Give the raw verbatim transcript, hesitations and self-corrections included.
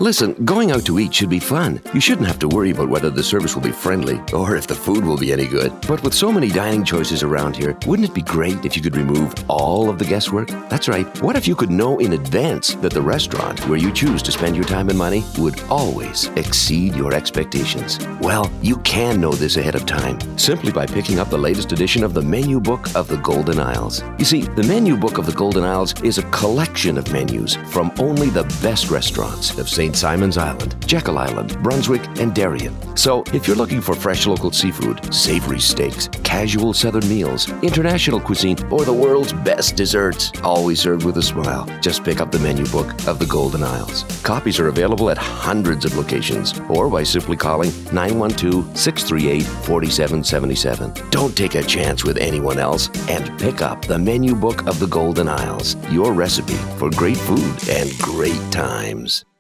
Listen, going out to eat should be fun. You shouldn't have to worry about whether the service will be friendly or if the food will be any good. But with so many dining choices around here, wouldn't it be great if you could remove all of the guesswork? That's right. What if you could know in advance that the restaurant where you choose to spend your time and money would always exceed your expectations? Well, you can know this ahead of time simply by picking up the latest edition of the Menu Book of the Golden Isles. You see, the Menu Book of the Golden Isles is a collection of menus from only the best restaurants of Saint Simon's Island, Jekyll Island, Brunswick, and Darien. So, if you're looking for fresh local seafood, savory steaks, casual southern meals, international cuisine, or the world's best desserts, always served with a smile, just pick up the Menu Book of the Golden Isles. Copies are available at hundreds of locations or by simply calling nine one two, six three eight, four seven seven seven. Don't take a chance with anyone else and pick up the Menu Book of the Golden Isles, your recipe for great food and great times.